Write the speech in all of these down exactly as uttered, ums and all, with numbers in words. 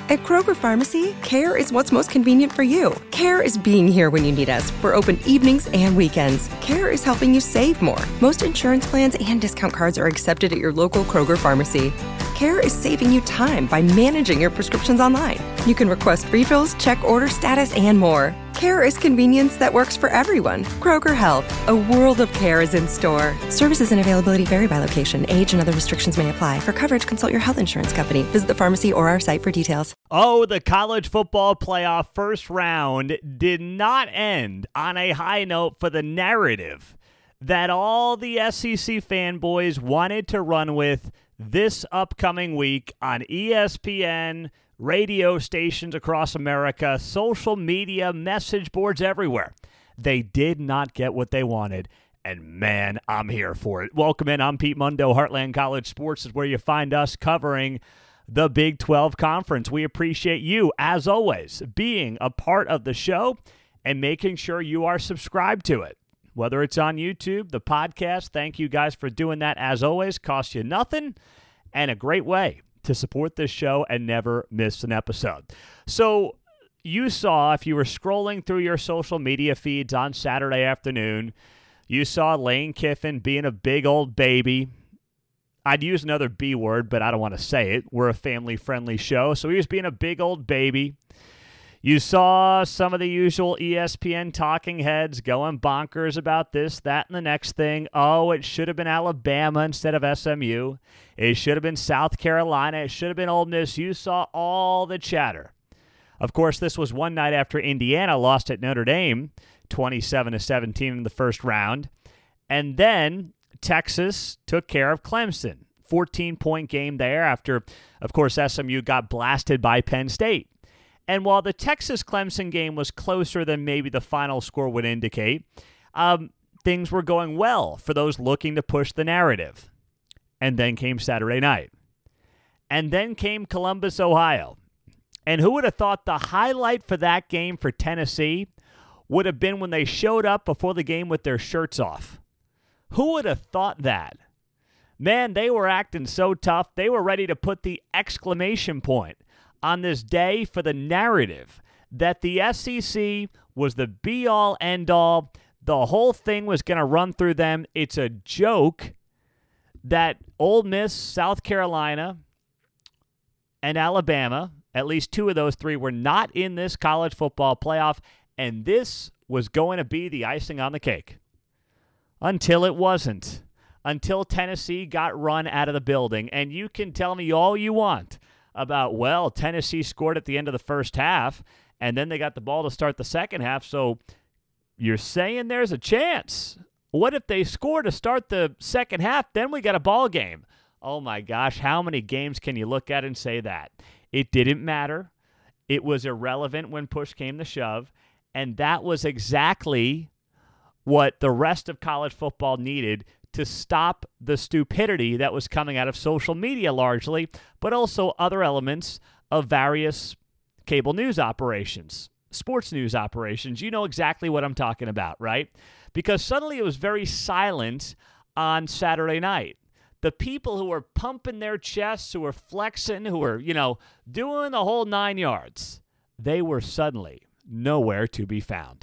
At Kroger Pharmacy, care is what's most convenient for you. Care is being here when you need us. We're open evenings and weekends. Care is helping you save more. Most insurance plans and discount cards are accepted at your local Kroger Pharmacy. Care is saving you time by managing your prescriptions online. You can request refills, check order status, and more. Care is convenience that works for everyone. Kroger Health, a world of care is in store. Services and availability vary by location. Age and other restrictions may apply. For coverage, consult your health insurance company. Visit the pharmacy or our site for details. Oh, the college football playoff first round did not end on a high note for the narrative that all the S E C fanboys wanted to run with this upcoming week on E S P N, radio stations across America, social media, message boards everywhere. They did not get what they wanted, and man, I'm here for it. Welcome in. I'm Pete Mundo. Heartland College Sports is where you find us covering the Big twelve Conference. We appreciate you, as always, being a part of the show and making sure you are subscribed to it. Whether it's on YouTube, the podcast, thank you guys for doing that. As always, costs you nothing and a great way to support this show and never miss an episode. So you saw, if you were scrolling through your social media feeds on Saturday afternoon, you saw Lane Kiffin being a big old baby. I'd use another B word, but I don't want to say it. We're a family-friendly show, so he was being a big old baby. You saw some of the usual E S P N talking heads going bonkers about this, that, and the next thing. Oh, it should have been Alabama instead of S M U. It should have been South Carolina. It should have been Ole Miss. You saw all the chatter. Of course, this was one night after Indiana lost at Notre Dame, twenty-seven to seventeen in the first round. And then Texas took care of Clemson. fourteen-point game there after, of course, S M U got blasted by Penn State. And while the Texas-Clemson game was closer than maybe the final score would indicate, um, things were going well for those looking to push the narrative. And then came Saturday night. And then came Columbus, Ohio. And who would have thought the highlight for that game for Tennessee would have been when they showed up before the game with their shirts off? Who would have thought that? Man, they were acting so tough. They were ready to put the exclamation point on this day for the narrative that the S E C was the be-all, end-all. The whole thing was going to run through them. It's a joke that Ole Miss, South Carolina, and Alabama, at least two of those three, were not in this college football playoff, and this was going to be the icing on the cake. Until it wasn't. Until Tennessee got run out of the building. And you can tell me all you want about, well, Tennessee scored at the end of the first half, and then they got the ball to start the second half, so you're saying there's a chance. What if they score to start the second half? Then we got a ball game. Oh, my gosh, how many games can you look at and say that? It didn't matter. It was irrelevant when push came to shove, and that was exactly what the rest of college football needed to stop the stupidity that was coming out of social media largely, but also other elements of various cable news operations, sports news operations. You know exactly what I'm talking about, right? Because suddenly it was very silent on Saturday night. The people who were pumping their chests, who were flexing, who were, you know, doing the whole nine yards, they were suddenly nowhere to be found.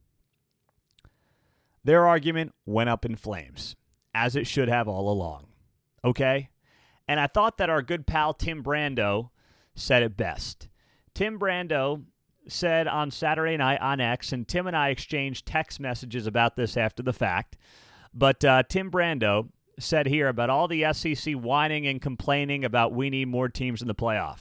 Their argument went up in flames, as it should have all along. Okay? And I thought that our good pal Tim Brando said it best. Tim Brando said on Saturday night on X, and Tim and I exchanged text messages about this after the fact, but uh, Tim Brando said here about all the S E C whining and complaining about we need more teams in the playoff.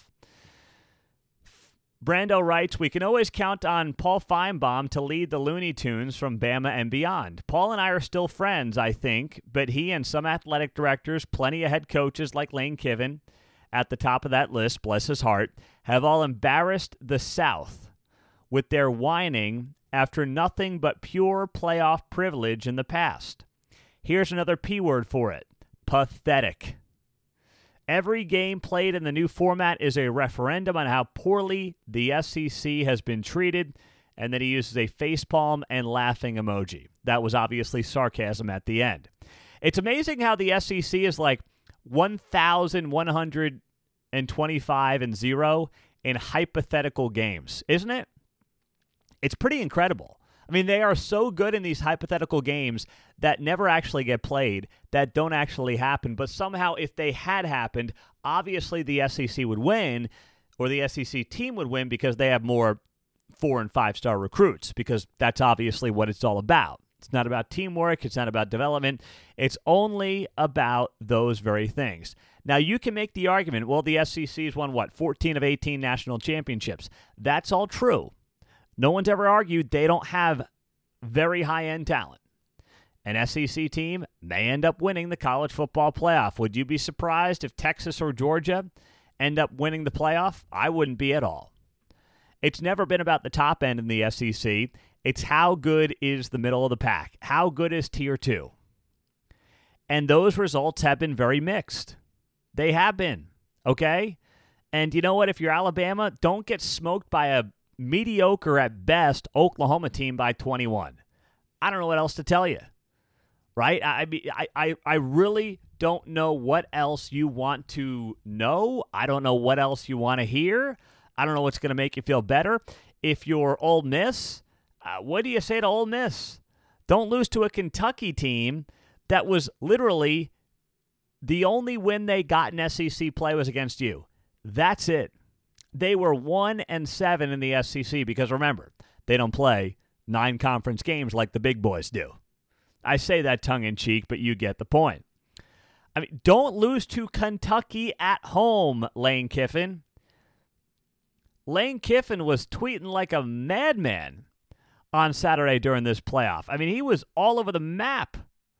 Brando writes, we can always count on Paul Feinbaum to lead the Looney Tunes from Bama and beyond. Paul and I are still friends, I think, but he and some athletic directors, plenty of head coaches like Lane Kiffin, at the top of that list, bless his heart, have all embarrassed the South with their whining after nothing but pure playoff privilege in the past. Here's another P word for it, pathetic. Every game played in the new format is a referendum on how poorly the S E C has been treated, and then he uses a facepalm and laughing emoji. That was obviously sarcasm at the end. It's amazing how the S E C is like one thousand one hundred twenty-five and zero in hypothetical games, isn't it? It's pretty incredible. I mean, they are so good in these hypothetical games that never actually get played, that don't actually happen. But somehow, if they had happened, obviously the S E C would win, or the S E C team would win because they have more four- and five-star recruits, because that's obviously what it's all about. It's not about teamwork. It's not about development. It's only about those very things. Now, you can make the argument, well, the S E C's won, what, fourteen of eighteen national championships. That's all true. No one's ever argued they don't have very high-end talent. An S E C team may end up winning the college football playoff. Would you be surprised if Texas or Georgia end up winning the playoff? I wouldn't be at all. It's never been about the top end in the S E C. It's how good is the middle of the pack? How good is Tier two? And those results have been very mixed. They have been, okay? And you know what? If you're Alabama, don't get smoked by a mediocre at best Oklahoma team by twenty-one. I don't know what else to tell you, right? I, I, I, I really don't know what else you want to know. I don't know what else you want to hear. I don't know what's going to make you feel better. If you're Ole Miss, uh, what do you say to Ole Miss? Don't lose to a Kentucky team that was literally the only win they got in S E C play was against you. That's it. They were one and seven in the S E C because, remember, they don't play nine conference games like the big boys do. I say that tongue-in-cheek, but you get the point. I mean, don't lose to Kentucky at home, Lane Kiffin. Lane Kiffin was tweeting like a madman on Saturday during this playoff. I mean, he was all over the map.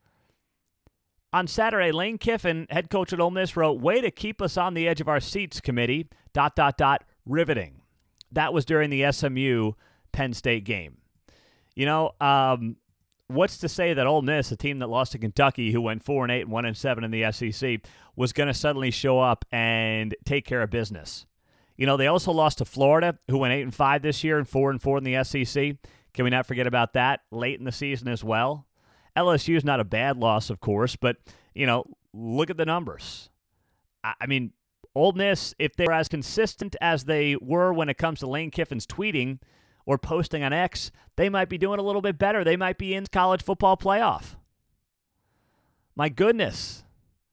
On Saturday, Lane Kiffin, head coach at Ole Miss, wrote, "Way to keep us on the edge of our seats, committee, dot, dot, dot, riveting." That was during the S M U Penn State game. You know, um, what's to say that Ole Miss, a team that lost to Kentucky, who went four and eight and one and seven in the S E C, was going to suddenly show up and take care of business? You know, they also lost to Florida, who went eight and five this year and four and four in the S E C. Can we not forget about that late in the season as well? L S U is not a bad loss, of course, but, you know, look at the numbers. I, I mean, Ole Miss, if they were as consistent as they were when it comes to Lane Kiffin's tweeting or posting on X, they might be doing a little bit better. They might be in college football playoff. My goodness.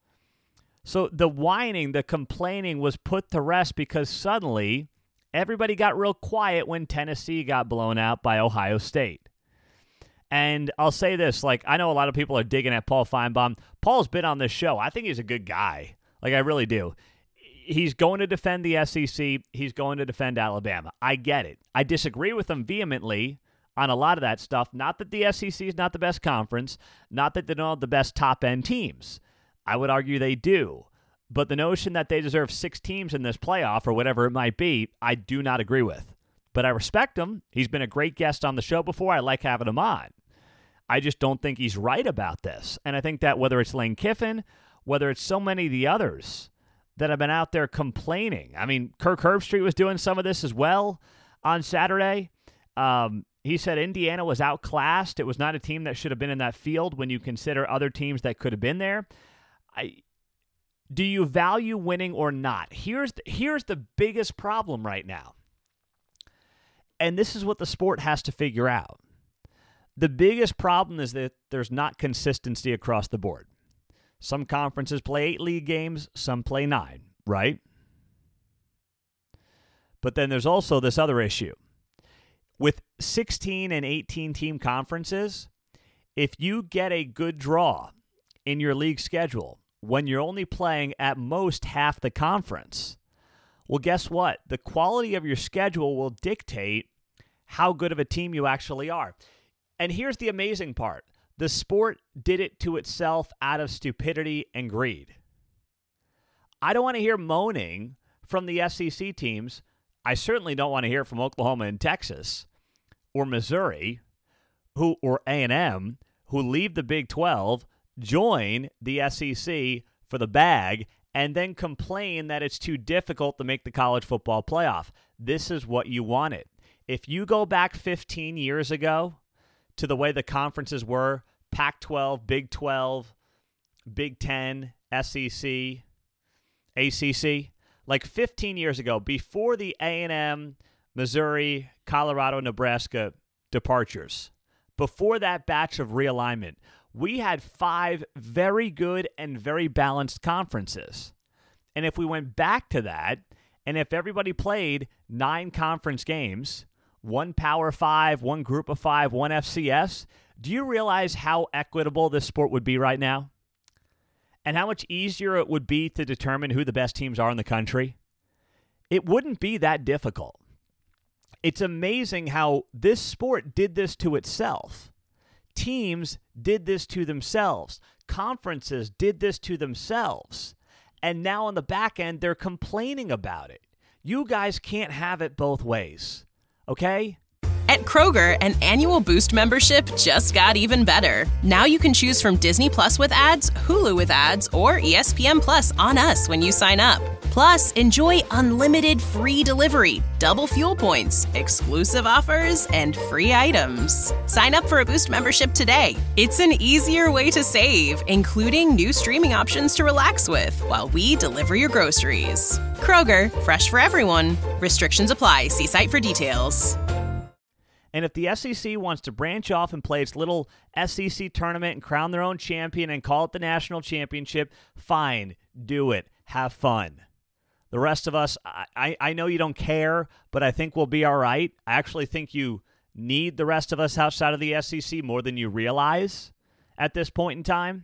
So the whining, the complaining was put to rest because suddenly everybody got real quiet when Tennessee got blown out by Ohio State. And I'll say this, like, I know a lot of people are digging at Paul Feinbaum. Paul's been on this show. I think he's a good guy. Like, I really do. He's going to defend the S E C. He's going to defend Alabama. I get it. I disagree with him vehemently on a lot of that stuff. Not that the S E C is not the best conference. Not that they don't have the best top-end teams. I would argue they do. But the notion that they deserve six teams in this playoff or whatever it might be, I do not agree with. But I respect him. He's been a great guest on the show before. I like having him on. I just don't think he's right about this. And I think that whether it's Lane Kiffin, whether it's so many of the others that have been out there complaining. I mean, Kirk Herbstreit was doing some of this as well on Saturday. Um, he said Indiana was outclassed. It was not a team that should have been in that field when you consider other teams that could have been there. I, do you value winning or not? Here's the, here's the biggest problem right now. And this is what the sport has to figure out. The biggest problem is that there's not consistency across the board. Some conferences play eight league games, some play nine, right? But then there's also this other issue. With sixteen and eighteen team conferences, if you get a good draw in your league schedule when you're only playing at most half the conference, well, guess what? The quality of your schedule will dictate how good of a team you actually are. And here's the amazing part. The sport did it to itself out of stupidity and greed. I don't want to hear moaning from the S E C teams. I certainly don't want to hear from Oklahoma and Texas or Missouri who or A and M who leave the Big twelve, join the S E C for the bag, and then complain that it's too difficult to make the college football playoff. This is what you wanted. If you go back fifteen years ago to the way the conferences were, Pac twelve, Big twelve, Big ten, S E C, A C C, like fifteen years ago, before the A and M, Missouri, Colorado, Nebraska departures, before that batch of realignment, we had five very good and very balanced conferences. And if we went back to that, and if everybody played nine conference games, one Power Five, one Group of Five, one F C S, do you realize how equitable this sport would be right now? And how much easier it would be to determine who the best teams are in the country? It wouldn't be that difficult. It's amazing how this sport did this to itself. Teams did this to themselves. Conferences did this to themselves. And now on the back end, they're complaining about it. You guys can't have it both ways, okay? At Kroger, an annual Boost membership just got even better. Now you can choose from Disney Plus with ads, Hulu with ads, or E S P N Plus on us when you sign up. Plus, enjoy unlimited free delivery, double fuel points, exclusive offers, and free items. Sign up for a Boost membership today. It's an easier way to save, including new streaming options to relax with while we deliver your groceries. Kroger, fresh for everyone. Restrictions apply. See site for details. And if the S E C wants to branch off and play its little S E C tournament and crown their own champion and call it the national championship, fine, do it. Have fun. The rest of us, I, I know you don't care, but I think we'll be all right. I actually think you need the rest of us outside of the S E C more than you realize at this point in time.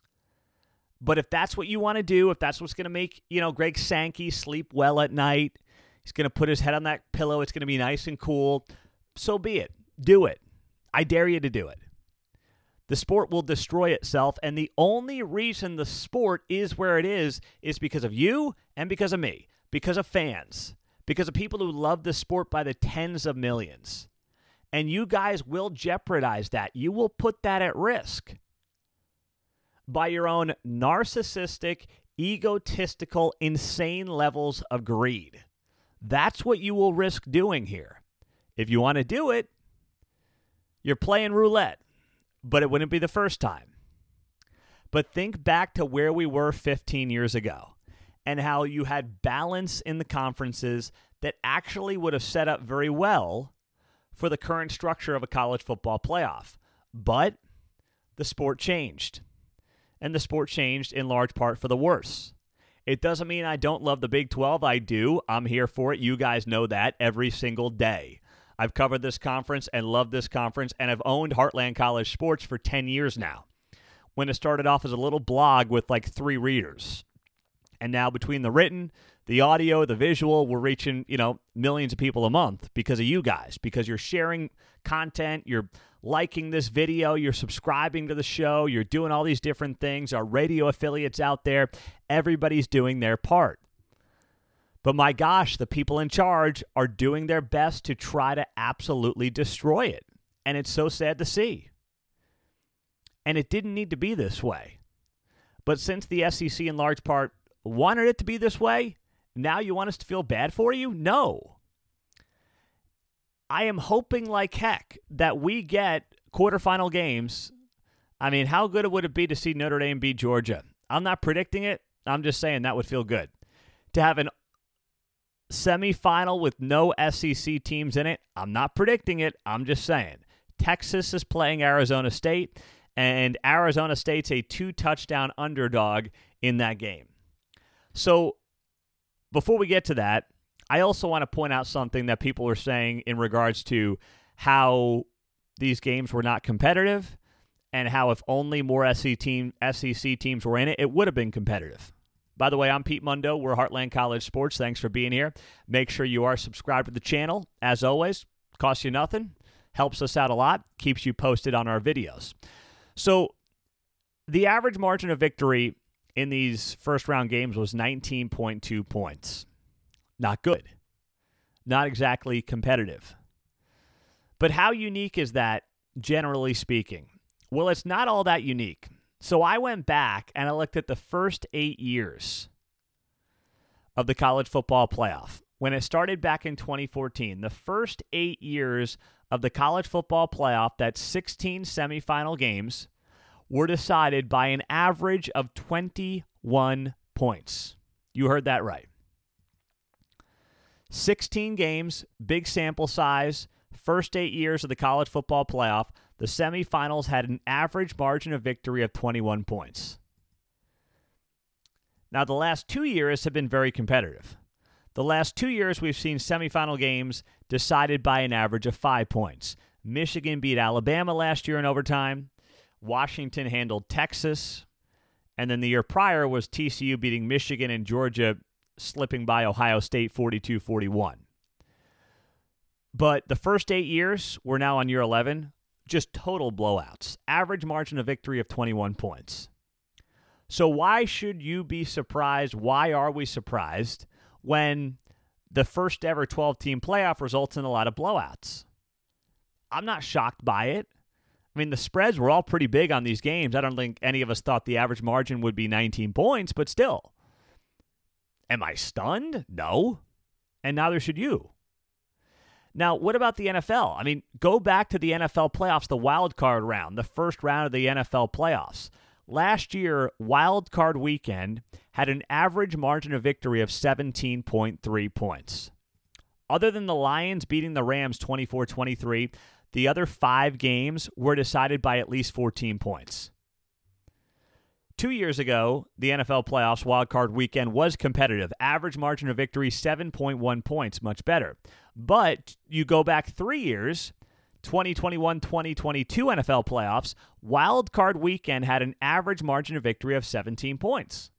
But if that's what you want to do, if that's what's going to make, you know, Greg Sankey sleep well at night, he's going to put his head on that pillow, it's going to be nice and cool, so be it. Do it. I dare you to do it. The sport will destroy itself, and the only reason the sport is where it is is because of you and because of me, because of fans, because of people who love the sport by the tens of millions. And you guys will jeopardize that. You will put that at risk by your own narcissistic, egotistical, insane levels of greed. That's what you will risk doing here. If you want to do it, you're playing roulette, but it wouldn't be the first time. But think back to where we were fifteen years ago and how you had balance in the conferences that actually would have set up very well for the current structure of a college football playoff. But the sport changed, and the sport changed in large part for the worse. It doesn't mean I don't love the Big twelve. I do. I'm here for it. You guys know that every single day. I've covered this conference and loved this conference, and I've owned Heartland College Sports for ten years now, when it started off as a little blog with like three readers. And now between the written, the audio, the visual, we're reaching, you know, millions of people a month because of you guys, because you're sharing content, you're liking this video, you're subscribing to the show, you're doing all these different things. Our radio affiliates out there, everybody's doing their part. But my gosh, the people in charge are doing their best to try to absolutely destroy it. And it's so sad to see. And it didn't need to be this way. But since the S E C in large part wanted it to be this way, now you want us to feel bad for you? No. I am hoping like heck that we get quarterfinal games. I mean, how good would it be to see Notre Dame beat Georgia? I'm not predicting it. I'm just saying that would feel good. To have an semifinal with no S E C teams in it, I'm not predicting it. I'm just saying. Texas is playing Arizona State, and Arizona State's a two-touchdown underdog in that game. So before we get to that, I also want to point out something that people are saying in regards to how these games were not competitive and how if only more S E C teams were in it, it would have been competitive. By the way, I'm Pete Mundo. We're Heartland College Sports. Thanks for being here. Make sure you are subscribed to the channel. As always, costs you nothing, helps us out a lot, keeps you posted on our videos. So the average margin of victory in these first-round games was nineteen point two points. Not good. Not exactly competitive. But how unique is that, generally speaking? Well, it's not all that unique. So I went back and I looked at the first eight years of the college football playoff. When it started back in twenty fourteen, the first eight years of the college football playoff, that's sixteen semifinal games, were decided by an average of twenty-one points. You heard that right. sixteen games, big sample size, first eight years of the college football playoff, the semifinals had an average margin of victory of twenty-one points. Now, the last two years have been very competitive. The last two years, we've seen semifinal games decided by an average of five points. Michigan beat Alabama last year in overtime. Washington handled Texas. And then the year prior was T C U beating Michigan and Georgia slipping by Ohio State forty-two forty-one. But the first eight years, we're now on year eleven, just total blowouts. Average margin of victory of twenty-one points. So why should you be surprised? Why are we surprised when the first ever twelve-team playoff results in a lot of blowouts? I'm not shocked by it. I mean, the spreads were all pretty big on these games. I don't think any of us thought the average margin would be nineteen points, but still. Am I stunned? No. And neither should you. Now, what about the N F L? I mean, go back to the N F L playoffs, the wild card round, the first round of the N F L playoffs. Last year, wild card weekend had an average margin of victory of seventeen point three points. Other than the Lions beating the Rams twenty-four twenty-three, the other five games were decided by at least fourteen points. Two years ago, the N F L playoffs wild card weekend was competitive. Average margin of victory, seven point one points, much better. But you go back three years, twenty twenty-one twenty twenty-two N F L playoffs, wild card weekend had an average margin of victory of seventeen points.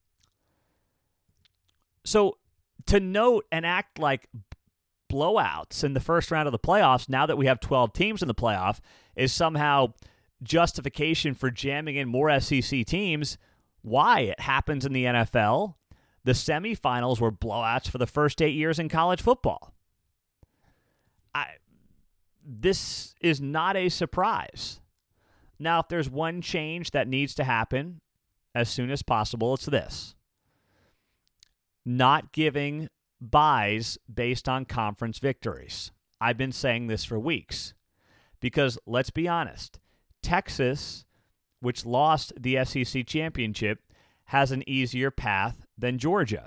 So to note and act like blowouts in the first round of the playoffs, now that we have twelve teams in the playoff, is somehow justification for jamming in more S E C teams. Why? It happens in the N F L. The semifinals were blowouts for the first eight years in college football. I, this is not a surprise. Now, if there's one change that needs to happen as soon as possible, it's this. Not giving buys based on conference victories. I've been saying this for weeks. Because, let's be honest, Texas, which lost the S E C championship, has an easier path than Georgia.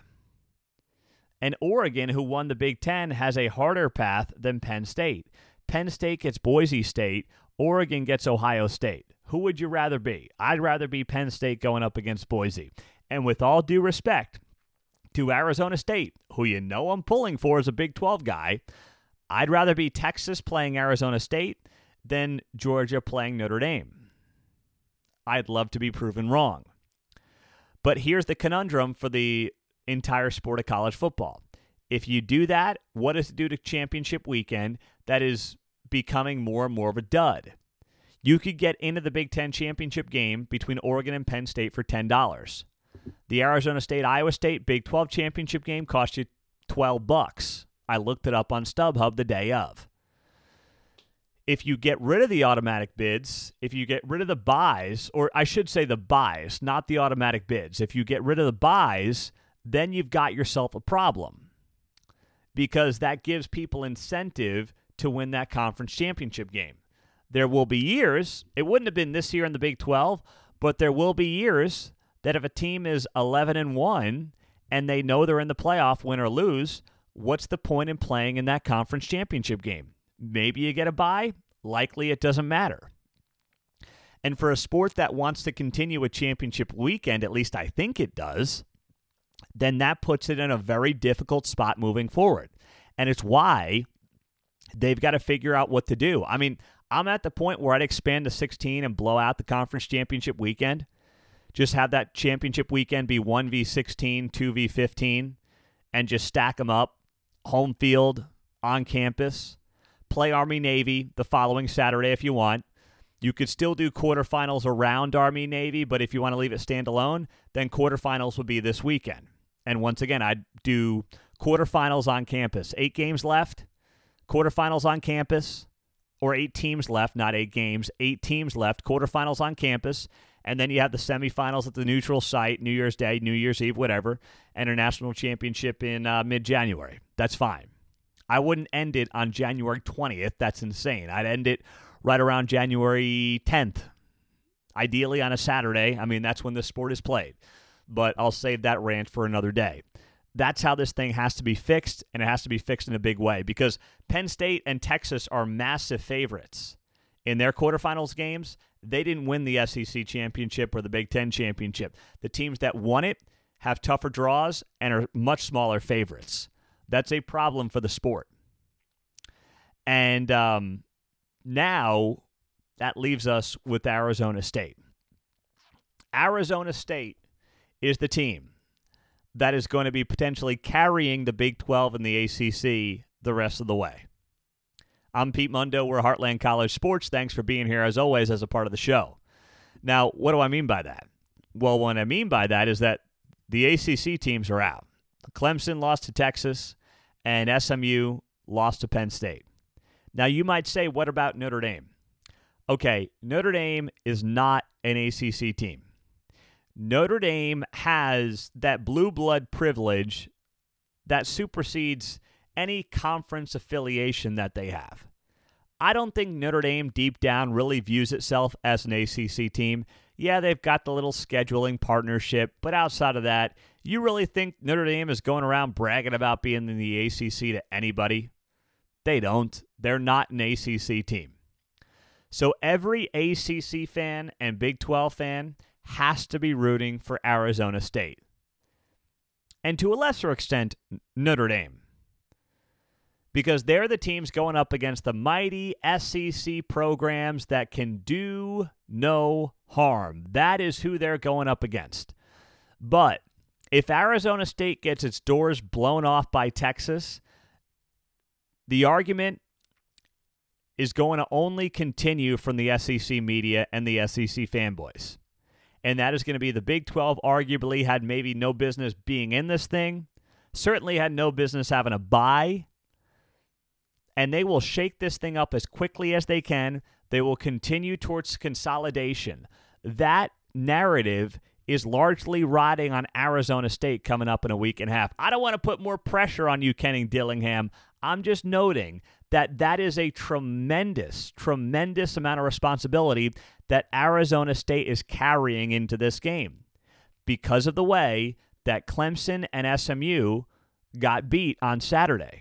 And Oregon, who won the Big Ten, has a harder path than Penn State. Penn State gets Boise State. Oregon gets Ohio State. Who would you rather be? I'd rather be Penn State going up against Boise. And with all due respect to Arizona State, who you know I'm pulling for as a Big twelve guy, I'd rather be Texas playing Arizona State than Georgia playing Notre Dame. I'd love to be proven wrong. But here's the conundrum for the entire sport of college football. If you do that, what does it do to championship weekend that is becoming more and more of a dud? You could get into the Big Ten championship game between Oregon and Penn State for ten dollars. The Arizona State-Iowa State Big twelve championship game cost you twelve bucks. I looked it up on StubHub the day of. If you get rid of the automatic bids, if you get rid of the buys, or I should say the buys, not the automatic bids. If you get rid of the buys, then you've got yourself a problem. Because that gives people incentive to win that conference championship game. There will be years, it wouldn't have been this year in the Big twelve, but there will be years that if a team is eleven and one and they know they're in the playoff, win or lose, what's the point in playing in that conference championship game? Maybe you get a bye. Likely it doesn't matter. And for a sport that wants to continue a championship weekend, at least I think it does, then that puts it in a very difficult spot moving forward. And it's why they've got to figure out what to do. I mean, I'm at the point where I'd expand to sixteen and blow out the conference championship weekend. Just have that championship weekend be one v sixteen, two v fifteen, and just stack them up. Home field, on campus. Play Army-Navy the following Saturday if you want. You could still do quarterfinals around Army-Navy, but if you want to leave it standalone, then quarterfinals would be this weekend. And once again, I'd do quarterfinals on campus. Eight games left, quarterfinals on campus, or eight teams left, not eight games, eight teams left, quarterfinals on campus, and then you have the semifinals at the neutral site, New Year's Day, New Year's Eve, whatever, and a national championship in uh, mid-January. That's fine. I wouldn't end it on January twentieth. That's insane. I'd end it right around January tenth, ideally on a Saturday. I mean, that's when the sport is played. But I'll save that rant for another day. that's how this thing has to be fixed, and it has to be fixed in a big way because Penn State and Texas are massive favorites in their quarterfinals games. They didn't win the S E C championship or the Big Ten championship. The teams that won it have tougher draws and are much smaller favorites. That's a problem for the sport. And um, now that leaves us with Arizona State. Arizona State is the team that is going to be potentially carrying the Big twelve and the A C C the rest of the way. I'm Pete Mundo. We're Heartland College Sports. Thanks for being here, as always, as a part of the show. Now, what do I mean by that? Well, what I mean by that is that the A C C teams are out. Clemson lost to Texas, and S M U lost to Penn State. Now, you might say, what about Notre Dame? Okay, Notre Dame is not an A C C team. Notre Dame has that blue blood privilege that supersedes any conference affiliation that they have. I don't think Notre Dame deep down really views itself as an A C C team. Yeah, they've got the little scheduling partnership, but outside of that, you really think Notre Dame is going around bragging about being in the A C C to anybody? They don't. They're not an A C C team. So every A C C fan and Big twelve fan has to be rooting for Arizona State. And to a lesser extent, Notre Dame. Because they're the teams going up against the mighty S E C programs that can do no harm. That is who they're going up against. But if Arizona State gets its doors blown off by Texas, the argument is going to only continue from the S E C media and the S E C fanboys. And that is going to be the Big twelve arguably had maybe no business being in this thing, certainly had no business having a bye, and they will shake this thing up as quickly as they can. They will continue towards consolidation. That narrative is largely riding on Arizona State coming up in a week and a half. I don't want to put more pressure on you, Kenny Dillingham. I'm just noting that that is a tremendous, tremendous amount of responsibility that Arizona State is carrying into this game because of the way that Clemson and S M U got beat on Saturday.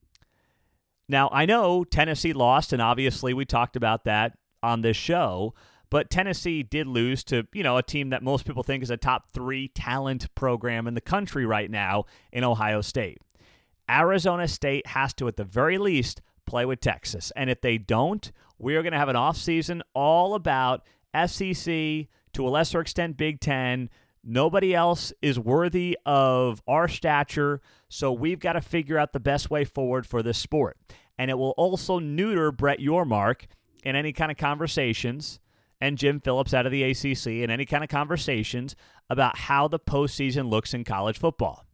Now, I know Tennessee lost, and obviously we talked about that on this show, but Tennessee did lose to, you know, a team that most people think is a top three talent program in the country right now in Ohio State. Arizona State has to, at the very least, play with Texas. And if they don't, we are going to have an offseason all about S E C, to a lesser extent Big Ten. Nobody else is worthy of our stature, so we've got to figure out the best way forward for this sport. And it will also neuter Brett Yormark in any kind of conversations, and Jim Phillips out of the A C C in any kind of conversations about how the postseason looks in college football.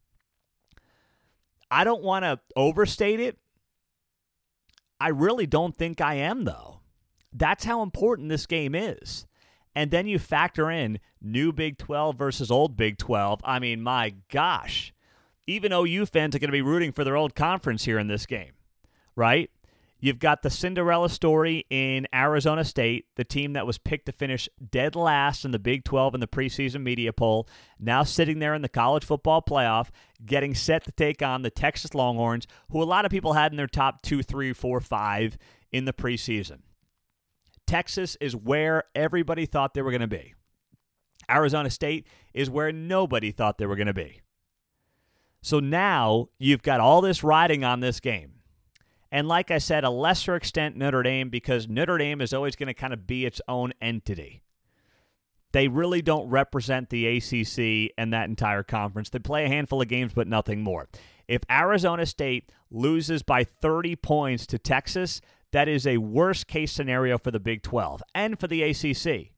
I don't want to overstate it. I really don't think I am, though. That's how important this game is. And then you factor in new Big twelve versus old Big twelve. I mean, my gosh. Even O U fans are going to be rooting for their old conference here in this game, right? You've got the Cinderella story in Arizona State, the team that was picked to finish dead last in the Big twelve in the preseason media poll, now sitting there in the college football playoff, getting set to take on the Texas Longhorns, who a lot of people had in their top two, three, four, five in the preseason. Texas is where everybody thought they were going to be. Arizona State is where nobody thought they were going to be. So now you've got all this riding on this game. And like I said, a lesser extent Notre Dame, because Notre Dame is always going to kind of be its own entity. They really don't represent the A C C and that entire conference. They play a handful of games, but nothing more. If Arizona State loses by thirty points to Texas, that is a worst-case scenario for the Big twelve and for the A C C.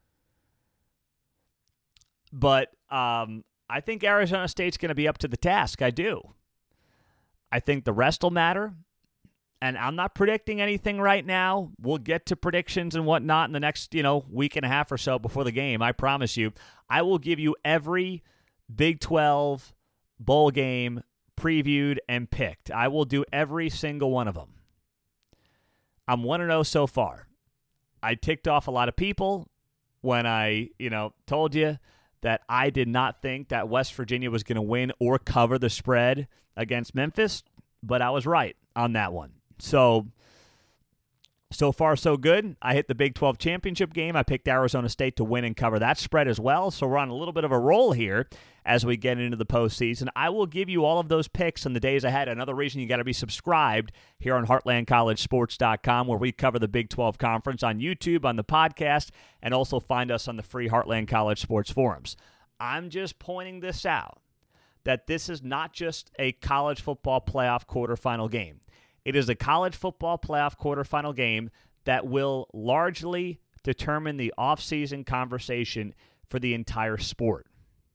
But um, I think Arizona State's going to be up to the task. I do. I think the rest will matter. And I'm not predicting anything right now. We'll get to predictions and whatnot in the next, you know, week and a half or so before the game. I promise you. I will give you every Big twelve bowl game previewed and picked. I will do every single one of them. I'm one and oh so far. I ticked off a lot of people when I, you know, told you that I did not think that West Virginia was going to win or cover the spread against Memphis, but I was right on that one. So, so far so good. I hit the Big twelve championship game. I picked Arizona State to win and cover that spread as well. So we're on a little bit of a roll here as we get into the postseason. I will give you all of those picks in the days ahead. Another reason you got to be subscribed here on Heartland College Sports dot com, where we cover the Big twelve Conference on YouTube, on the podcast, and also find us on the free Heartland College Sports forums. I'm just pointing this out, that this is not just a college football playoff quarterfinal game. It is a college football playoff quarterfinal game that will largely determine the offseason conversation for the entire sport.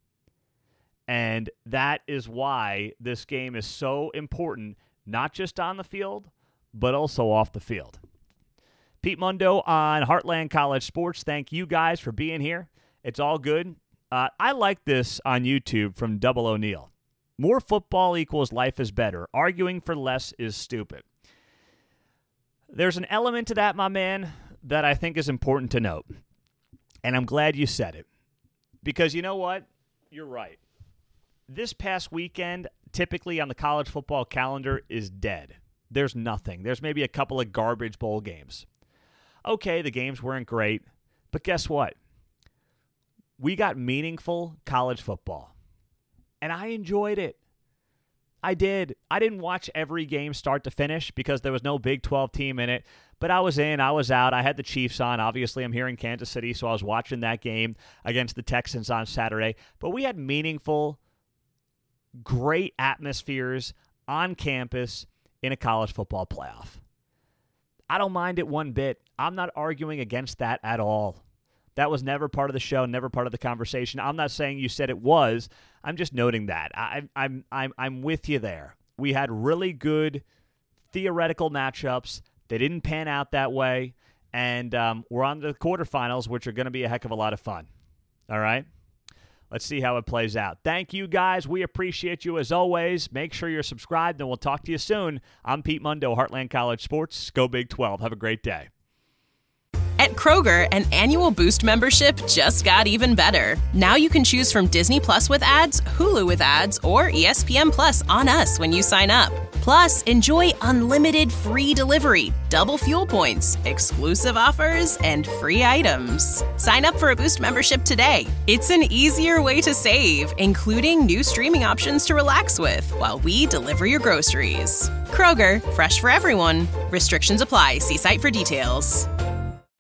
And that is why this game is so important, not just on the field, but also off the field. Pete Mundo on Heartland College Sports. Thank you guys for being here. It's all good. Uh, I like this on YouTube from Double O'Neill. More football equals life is better. Arguing for less is stupid. There's an element to that, my man, that I think is important to note. And I'm glad you said it. Because you know what? You're right. This past weekend, typically on the college football calendar, is dead. There's nothing. There's maybe a couple of garbage bowl games. Okay, the games weren't great. But guess what? We got meaningful college football. And I enjoyed it. I did. I didn't watch every game start to finish because there was no Big twelve team in it. But I was in, I was out. I had the Chiefs on. Obviously, I'm here in Kansas City, so I was watching that game against the Texans on Saturday. But we had meaningful, great atmospheres on campus in a college football playoff. I don't mind it one bit. I'm not arguing against that at all. That was never part of the show, never part of the conversation. I'm not saying you said it was. I'm just noting that. I, I'm I'm I'm with you there. We had really good theoretical matchups. They didn't pan out that way, and um, we're on to the quarterfinals, which are going to be a heck of a lot of fun. All right? Let's see how it plays out. Thank you, guys. We appreciate you as always. Make sure you're subscribed, and we'll talk to you soon. I'm Pete Mundo, Heartland College Sports. Go Big twelve. Have a great day. At Kroger, an annual Boost membership just got even better. Now you can choose from Disney Plus with ads, Hulu with ads, or E S P N Plus on us when you sign up. Plus, enjoy unlimited free delivery, double fuel points, exclusive offers, and free items. Sign up for a Boost membership today. It's an easier way to save, including new streaming options to relax with while we deliver your groceries. Kroger, fresh for everyone. Restrictions apply. See site for details.